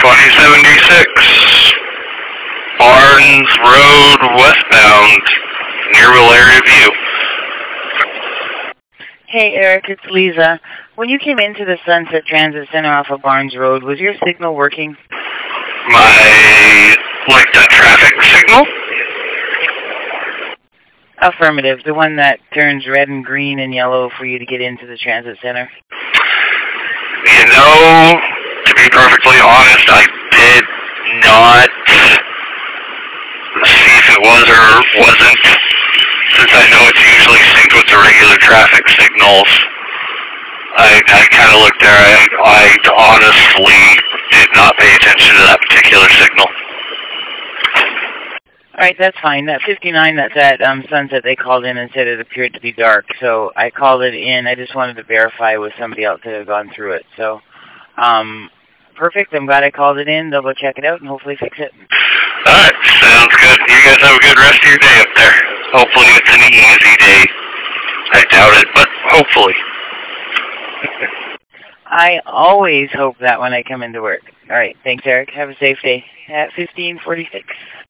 2076, Barnes Road westbound, near Area View. Hey, Eric, it's Lisa. When you came into the Sunset Transit Center off of Barnes Road, was your signal working? The traffic signal? Affirmative, the one that turns red and green and yellow for you to get into the transit center. You know, to be perfectly honest, I did not see if it was or wasn't, since I know it's usually synced with the regular traffic signals. I kind of looked there. I honestly did not pay attention to that particular signal. All right, that's fine. That 59 that's at Sunset, they called in and said it appeared to be dark. So I called it in. I just wanted to verify with somebody else that had gone through it. So, perfect. I'm glad I called it in. They'll go check it out and hopefully fix it. All right, sounds good. You guys have a good rest of your day up there. Hopefully it's an easy day. I doubt it, but hopefully. I always hope that when I come into work. All right, thanks, Eric. Have a safe day. At 1546.